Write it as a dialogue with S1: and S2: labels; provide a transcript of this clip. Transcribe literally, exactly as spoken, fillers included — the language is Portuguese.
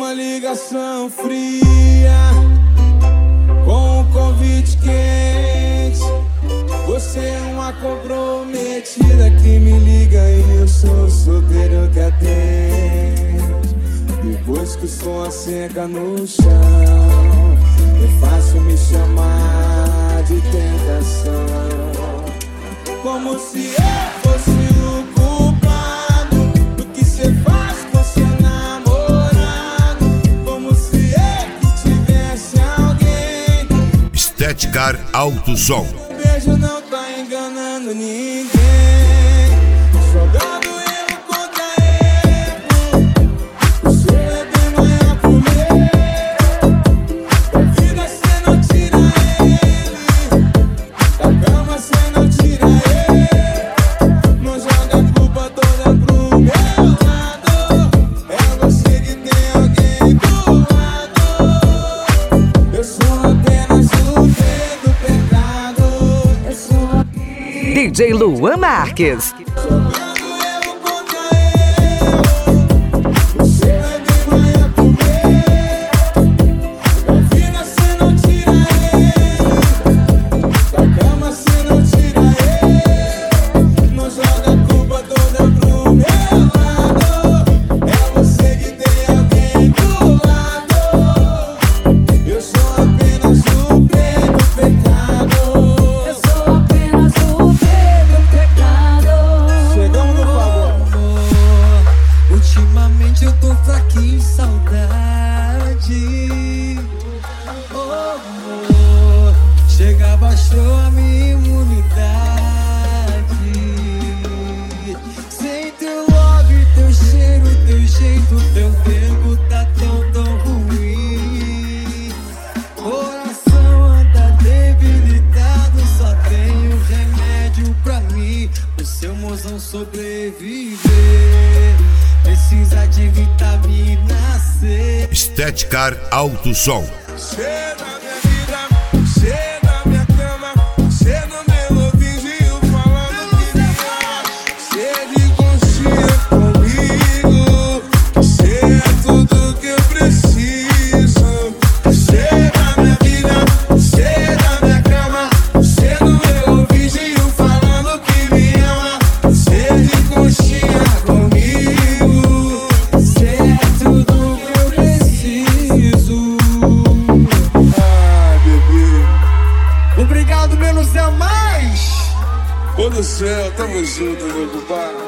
S1: uma ligação fria com um convite quente. Você é uma comprometida que me liga e eu sou solteiro que atende. Depois que o som asseca no chão, é fácil me chamar de tentação, como se eu fosse o culpado do que cê faz com seu namorado, como se eu tivesse alguém.
S2: Estética Alto Som.
S1: O beijo não tá enganando ninguém, jogando erro contra erro. O seu é bem maior pro meu, da vida cê não tira ele, da cama cê não tira ele. Não joga a culpa toda pro meu lado, é você que tem alguém do lado. Eu sou apenas o rei do pecado. Eu sou
S3: D J Luan Marques.
S1: jogando erro contra erro. O seu é bem maior pro meu, da vida cê não tira ele, da cama cê não tira ele. Não joga a culpa toda pro meu lado, é você que tem alguém do lado. Eu sou apenas o rei do pecado.
S4: Eu sou apenas o rei do pecado.
S1: Chegamos no favor.
S5: Ultimamente eu tô fraquinho em saudade. Oh, amor, chega, baixou a minha imunidade. Sem teu love, teu cheiro, teu jeito, teu tempo tá tão, tão ruim. Coração anda debilitado, só tenho remédio pra mim, o seu mozão sobreviver. Precisa de vitamina C.
S2: Estética Alto Som.
S1: Você na minha vida, você na minha cama, você no meu ouvidinho falando que me ama. Você de conchinha comigo, você é tudo que eu preciso. Você na minha vida, você na minha cama, você no meu ouvidinho falando que me ama. Você de conchinha comigo, você é tudo que eu preciso. Ah, bebê.
S5: Obrigado, menos é mais.
S1: Ô do céu, tamo junto, meu compadre.